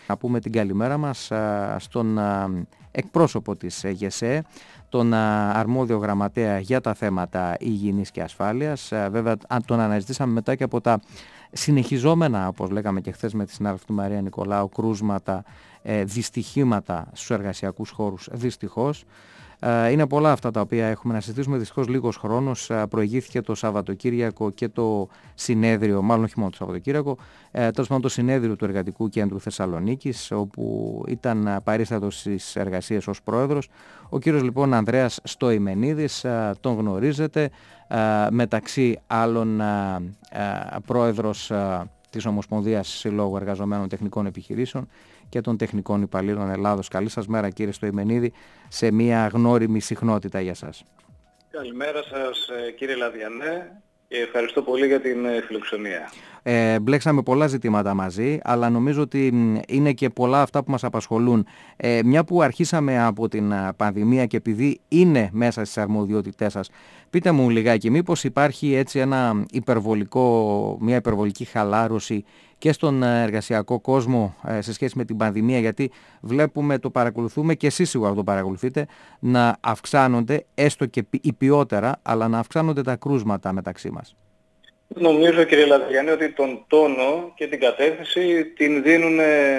Να πούμε την καλημέρα μας στον εκπρόσωπο της ΓΕΣΕ, τον αρμόδιο γραμματέα για τα θέματα υγιεινής και ασφάλειας. Βέβαια τον αναζητήσαμε μετά και από τα συνεχιζόμενα, όπως λέγαμε και χθες με τη συνάδελφη του Μαρία Νικολάου, κρούσματα, δυστυχήματα στους εργασιακούς χώρους, δυστυχώς. Είναι πολλά αυτά τα οποία έχουμε να συζητήσουμε. Δυστυχώς λίγος χρόνος. Προηγήθηκε το Σαββατοκύριακο και το συνέδριο, μάλλον όχι μόνο το Σαββατοκύριακο, τέλος πάντων το συνέδριο του Εργατικού Κέντρου Θεσσαλονίκης, όπου ήταν παρίστατος στις εργασίες ως πρόεδρος. Ο κύριος λοιπόν Ανδρέας Στοημενίδης, τον γνωρίζετε, μεταξύ άλλων πρόεδρος της Ομοσπονδίας Συλλόγου Εργαζομένων Τεχνικών Επιχειρήσεων και των Τεχνικών Υπαλλήλων Ελλάδος. Καλή σας μέρα κύριε Στοημενίδη, σε μια γνώριμη συχνότητα για σας. Καλημέρα σας κύριε Λαδιανέ και ευχαριστώ πολύ για την φιλοξενία. Μπλέξαμε πολλά ζητήματα μαζί, αλλά νομίζω ότι είναι και πολλά αυτά που μας απασχολούν. Μια που αρχίσαμε από την πανδημία και επειδή είναι μέσα στις αρμοδιότητές σας, πείτε μου λιγάκι, μήπως υπάρχει έτσι μια υπερβολική χαλάρωση και στον εργασιακό κόσμο σε σχέση με την πανδημία, γιατί βλέπουμε, το παρακολουθούμε και εσείς σίγουρα το παρακολουθείτε, να αυξάνονται, έστω και υπιότερα, αλλά να αυξάνονται τα κρούσματα μεταξύ μας. Νομίζω κύριε Λαδιανέ ότι τον τόνο και την κατεύθυνση την δίνουν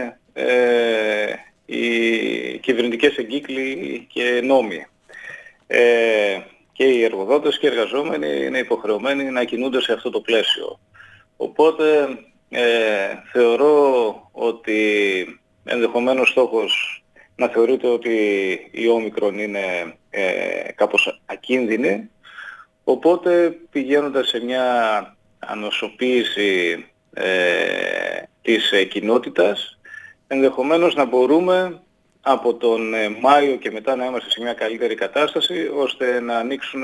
οι κυβερνητικές εγκύκλοι και νόμοι. Και οι εργοδότες και οι εργαζόμενοι είναι υποχρεωμένοι να κινούνται σε αυτό το πλαίσιο. Οπότε θεωρώ ότι ενδεχομένως στόχος να θεωρείται ότι η όμικρον είναι κάπως ακίνδυνη, οπότε πηγαίνοντας σε μια ανοσοποίηση της κοινότητας, ενδεχομένως να μπορούμε από τον Μάιο και μετά να είμαστε σε μια καλύτερη κατάσταση, ώστε να ανοίξουν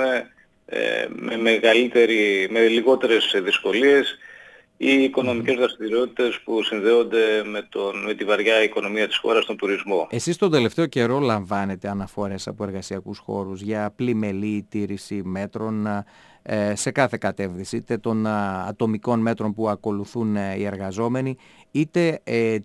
με λιγότερες δυσκολίες οι οικονομικές δραστηριότητες που συνδέονται με τη βαριά οικονομία της χώρας, τον τουρισμό. Εσείς τον τελευταίο καιρό λαμβάνετε αναφορές από εργασιακούς χώρους για πλημελή τήρηση μέτρων σε κάθε κατεύθυνση, είτε των ατομικών μέτρων που ακολουθούν οι εργαζόμενοι, είτε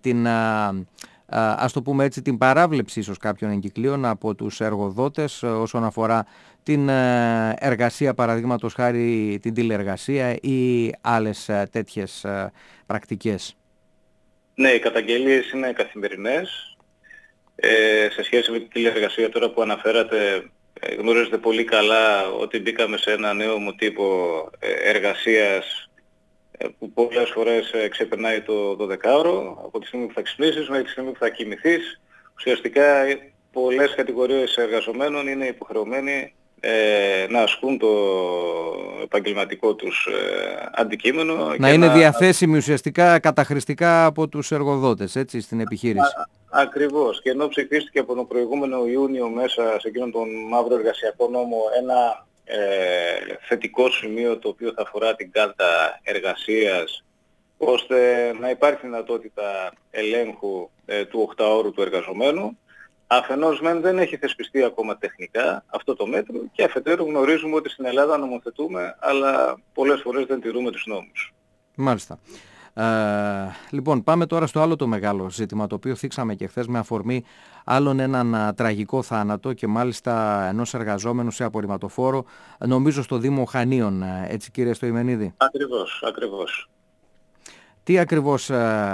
ας το πούμε έτσι, την παράβλεψη ίσως κάποιων εγκυκλίων από τους εργοδότες όσον αφορά την εργασία, παραδείγματος χάρη την τηλεεργασία ή άλλες τέτοιες πρακτικές. Ναι, οι καταγγελίες είναι καθημερινές. Σε σχέση με την τηλεεργασία τώρα που αναφέρατε, γνωρίζετε πολύ καλά ότι μπήκαμε σε ένα νέο τύπο εργασίας που πολλές φορές ξεπερνάει το 12ωρο, από τη στιγμή που θα ξυπνήσεις μέχρι τη στιγμή που θα κοιμηθείς. Ουσιαστικά πολλές κατηγορίες εργαζομένων είναι υποχρεωμένοι να ασκούν το επαγγελματικό τους αντικείμενο. Να είναι διαθέσιμοι ουσιαστικά καταχρηστικά από τους εργοδότες, έτσι, στην επιχείρηση. Ακριβώς. Και ενώ ψηφίστηκε από τον προηγούμενο Ιούνιο μέσα σε εκείνον τον μαύρο εργασιακό νόμο ένα θετικό σημείο το οποίο θα αφορά την κάρτα εργασίας, ώστε να υπάρχει δυνατότητα ελέγχου του 8ωρου του εργαζομένου. Αφενός δεν έχει θεσπιστεί ακόμα τεχνικά αυτό το μέτρο και αφετέρου γνωρίζουμε ότι στην Ελλάδα νομοθετούμε, αλλά πολλές φορές δεν τηρούμε τους νόμους. Μάλιστα. Λοιπόν, πάμε τώρα στο άλλο το μεγάλο ζήτημα, το οποίο θίξαμε και χθες με αφορμή άλλον έναν τραγικό θάνατο και μάλιστα ενός εργαζόμενου σε απορριμματοφόρο, νομίζω στο Δήμο Χανίων, έτσι κύριε Στοημενίδη. Ακριβώς. Τι ακριβώς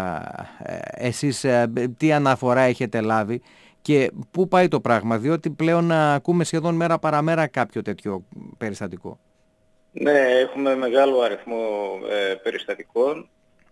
εσείς, τι αναφορά έχετε λάβει και πού πάει το πράγμα, διότι πλέον ακούμε σχεδόν μέρα παραμέρα κάποιο τέτοιο περιστατικό. Ναι, έχουμε μεγάλο αριθμό περιστατικών.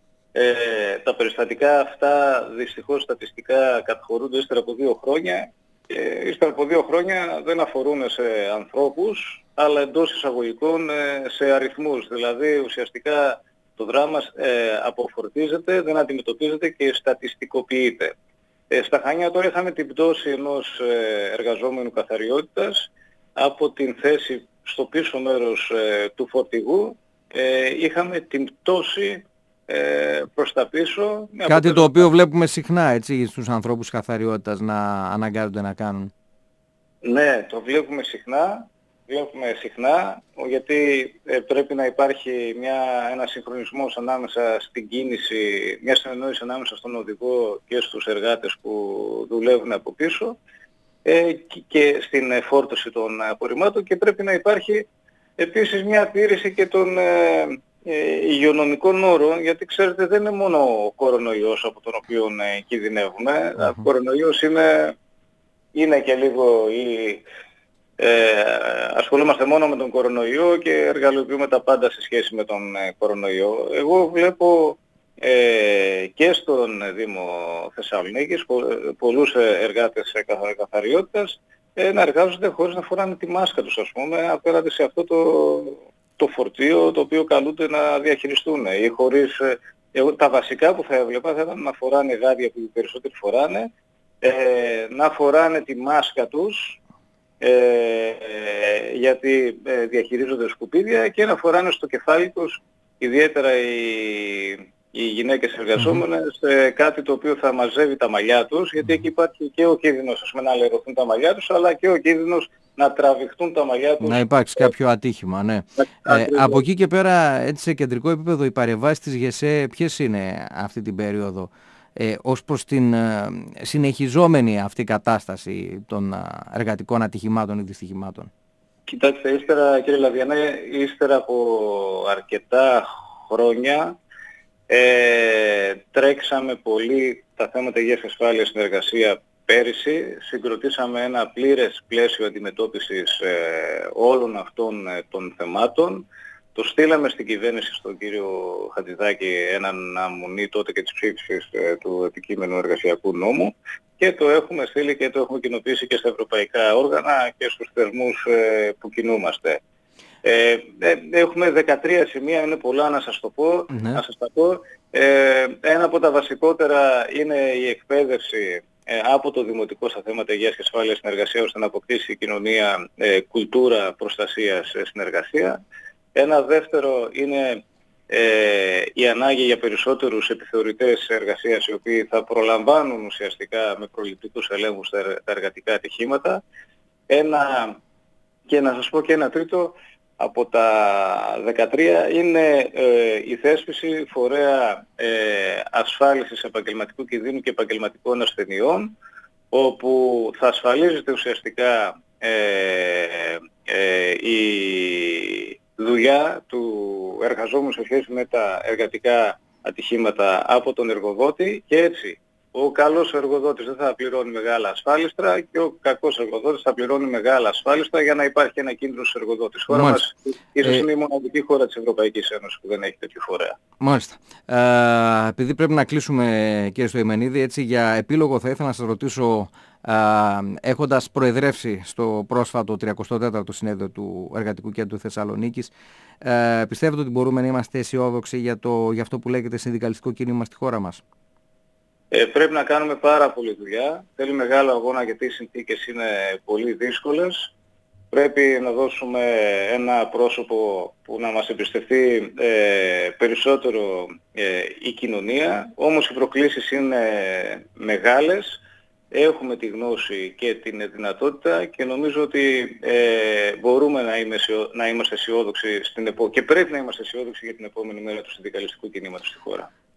Τα περιστατικά αυτά δυστυχώς στατιστικά καταχωρούνται ύστερα από 2 χρόνια και ύστερα από 2 χρόνια δεν αφορούν σε ανθρώπους, αλλά εντός εισαγωγικών σε αριθμούς. Δηλαδή ουσιαστικά το δράμα αποφορτίζεται, δεν αντιμετωπίζεται και στατιστικοποιείται. Στα Χανιά τώρα είχαμε την πτώση ενός εργαζόμενου καθαριότητας από την θέση στο πίσω μέρος του φορτηγού. Είχαμε την πτώση προς τα πίσω. Κάτι το οποίο βλέπουμε συχνά, έτσι, στους ανθρώπους καθαριότητας να αναγκάζονται να κάνουν. Ναι, το βλέπουμε συχνά βλέπουμε συχνά, γιατί πρέπει να υπάρχει ένας συγχρονισμός ανάμεσα στην κίνηση, μια συνεννόηση ανάμεσα στον οδηγό και στους εργάτες που δουλεύουν από πίσω και στην φόρτωση των απορριμμάτων, και πρέπει να υπάρχει επίσης μια τήρηση και των υγειονομικών όρων, γιατί ξέρετε δεν είναι μόνο ο κορονοϊός από τον οποίο κινδυνεύουμε. Ο κορονοϊός είναι και λίγο ασχολούμαστε μόνο με τον κορονοϊό και εργαλειοποιούμε τα πάντα σε σχέση με τον κορονοϊό. Εγώ βλέπω και στον Δήμο Θεσσαλονίκης πολλούς εργάτες καθαριότητας να εργάζονται χωρίς να φοράνε τη μάσκα τους, ας πούμε, απέναντι σε αυτό το φορτίο το οποίο καλούνται να διαχειριστούν, ή χωρίς... τα βασικά που θα έβλεπα θα ήταν να φοράνε γάντια που οι περισσότεροι φοράνε, να φοράνε τη μάσκα τους γιατί διαχειρίζονται σκουπίδια, και να φοράνε στο κεφάλι τους, ιδιαίτερα οι γυναίκες εργαζόμενες, κάτι το οποίο θα μαζεύει τα μαλλιά τους, γιατί εκεί υπάρχει και ο κίνδυνος, ας πούμε, να λερωθούν τα μαλλιά τους, αλλά και ο κίνδυνος να τραβηχτούν τα μαλλιά τους. Να υπάρξει κάποιο ατύχημα, ναι. Από εκεί και πέρα, έτσι σε κεντρικό επίπεδο, οι παρεμβάσεις της ΓΕΣΕ ποιες είναι αυτή την περίοδο, ως προς την συνεχιζόμενη αυτή κατάσταση των εργατικών ατυχημάτων ή δυστυχημάτων? Κοιτάξτε, ύστερα, κύριε Λαβιανέ, ύστερα από αρκετά χρόνια τρέξαμε πολύ τα θέματα υγείας και ασφάλειας στην εργασία. Πέρυσι συγκροτήσαμε ένα πλήρες πλαίσιο αντιμετώπισης όλων αυτών των θεμάτων. Το στείλαμε στην κυβέρνηση, στον κύριο Χατζηδάκη, έναν αμονή τότε και της ψήφισης του επικείμενου εργασιακού νόμου, και το έχουμε στείλει και το έχουμε κοινοποιήσει και στα ευρωπαϊκά όργανα και στους θεσμούς που κινούμαστε. Έχουμε 13 σημεία, είναι πολλά να σας το πω, να σας τα πω. Ένα από τα βασικότερα είναι η εκπαίδευση από το δημοτικό στα θέματα υγείας και ασφάλειας στην εργασία, ώστε να αποκτήσει η κοινωνία κουλτούρα προστασίας στην εργασία. Ένα δεύτερο είναι η ανάγκη για περισσότερους επιθεωρητές εργασίας, οι οποίοι θα προλαμβάνουν ουσιαστικά με προληπτικούς ελέγχους τα εργατικά ατυχήματα. Και να σας πω και ένα τρίτο από τα 13 είναι η θέσπιση φορέα ασφάλισης επαγγελματικού κινδύνου και επαγγελματικών ασθενειών, όπου θα ασφαλίζεται ουσιαστικά η δουλειά του εργαζόμενου σε σχέση με τα εργατικά ατυχήματα από τον εργοδότη, και έτσι ο καλός εργοδότης δεν θα πληρώνει μεγάλα ασφάλιστρα και ο κακός εργοδότης θα πληρώνει μεγάλα ασφάλιστρα, για να υπάρχει ένα κίνδυνο στους εργοδότες. Η χώρα μας ίσως είναι η μοναδική χώρα της Ευρωπαϊκής Ένωσης που δεν έχει τέτοιο φορέα. Μάλιστα. Επειδή πρέπει να κλείσουμε, κύριε Στοημενίδη, έτσι για επίλογο θα ήθελα να σας ρωτήσω, έχοντας προεδρεύσει στο πρόσφατο 34ο συνέδριο του Εργατικού Κέντρου Θεσσαλονίκης, πιστεύετε ότι μπορούμε να είμαστε αισιόδοξοι για αυτό που λέγεται συνδικαλιστικό κίνημα στη χώρα μας? Πρέπει να κάνουμε πάρα πολλή δουλειά. Θέλει μεγάλο αγώνα, γιατί οι συνθήκες είναι πολύ δύσκολες. Πρέπει να δώσουμε ένα πρόσωπο που να μας εμπιστευτεί περισσότερο η κοινωνία. Όμως οι προκλήσεις είναι μεγάλες. Έχουμε τη γνώση και την δυνατότητα, και νομίζω ότι μπορούμε να είμαστε αισιόδοξοι και πρέπει να είμαστε αισιόδοξοι για την επόμενη μέρα του συνδικαλιστικού κινήματος στη χώρα.